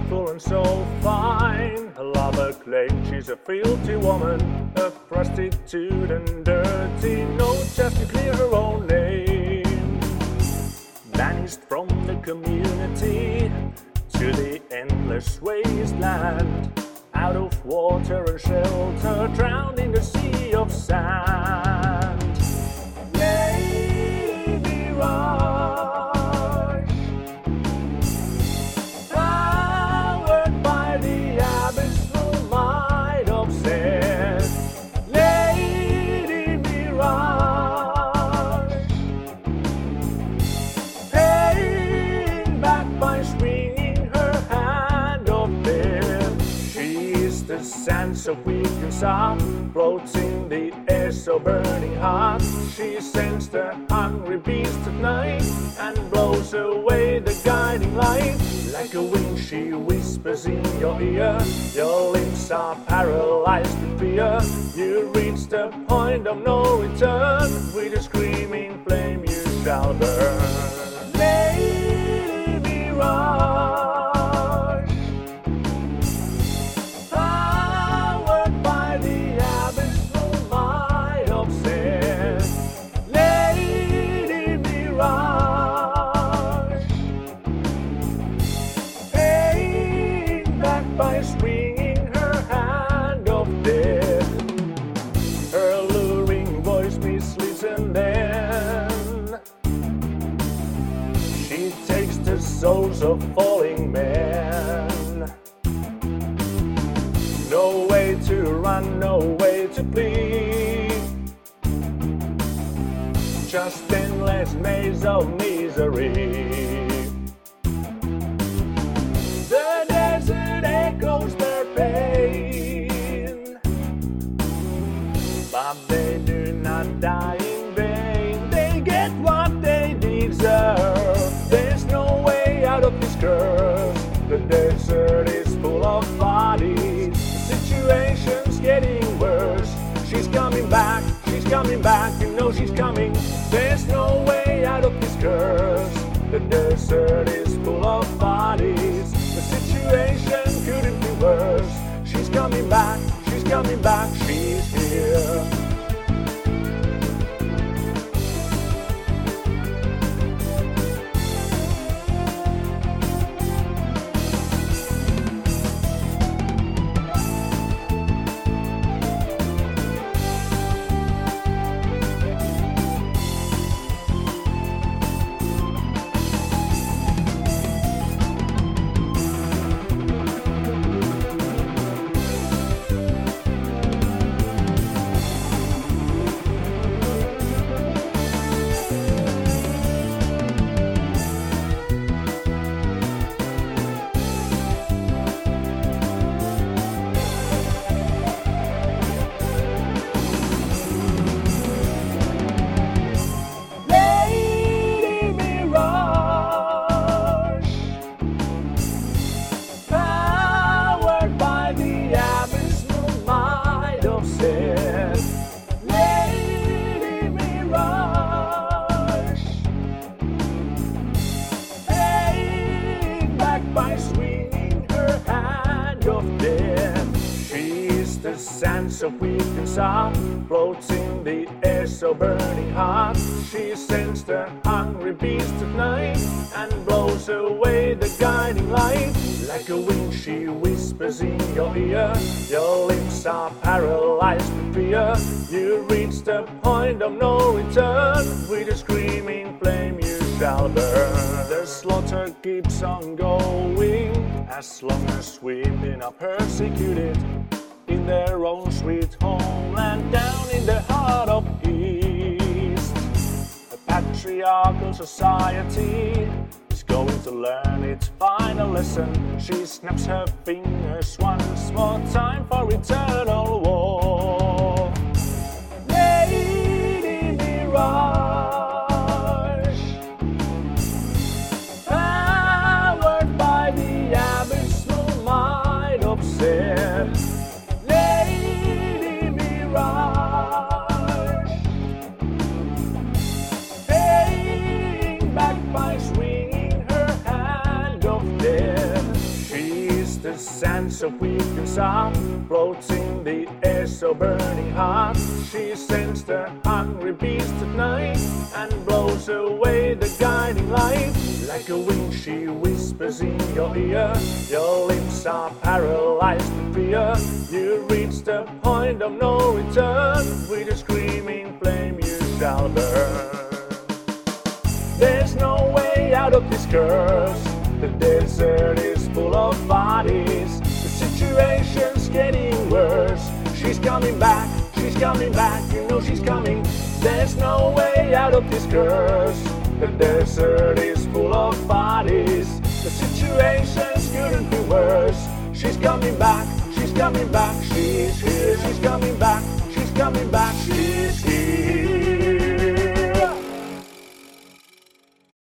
beautiful and so fine. Her lover claims she's a filthy woman, a prostitute and dirty. No, just to clear her own name. Banished from the community to the endless wasteland, out of water and shelter, drowned in the sea of sand. Lady Mirage, powered by the abysmal might of sin. Lady Mirage, paying back by swinging her hand of death. She's the sense of weakness up, floats in the air so burning hot. She sends the hungry beast at night and blows away the guiding light. Like a wind she whispers in your ear, your limbs are paralyzed with fear. You reach the point of no return, with a screaming flame you shall burn. Lady Mirage, powered by the abysmal might of sin. Lady Mirage, paying back by swinging her hand of death. Her alluring voice misleads and then she takes the souls of falling men. No way to run, no way to flee, just endless maze of misery. The desert echoes their pain, but they do not die in vain. They get what they deserve. There's no way out of this curse. The desert is full of bodies. The situation's getting worse. She's coming back, you know she's coming. There's no way out of this curse. The desert is full of bodies. The situation couldn't be worse. She's coming back, she's here. Sense of weakness up, floats in the air so burning hot. She sends the hungry beast at night and blows away the guiding light. Like a wind she whispers in your ear, your limbs are paralyzed with fear. You reach the point of no return, with a screaming flame you shall burn. The slaughter keeps on going, as long as women are persecuted in their own sweet homeland, down in the heart of East. A patriarchal society is going to learn its final lesson. She snaps her fingers once more, time for eternal war. Lady Mirage, powered by the abysmal might of sin. Lady Mirage, paying back by swinging her hand of death. She's sense of weakness up, floats in the air so burning hot. She sends the hungry beast at night and blows away the guiding light. Like a wind she whispers in your ear, your lips are paralyzed with fear. You reach the point of no return, with a screaming flame you shall burn. There's no way out of this curse, the desert is full of bodies. The situation's getting worse. She's coming back, you know she's coming. There's no way out of this curse, the desert is full of bodies. The situation's couldn't be worse. She's coming back, she's here, she's coming back.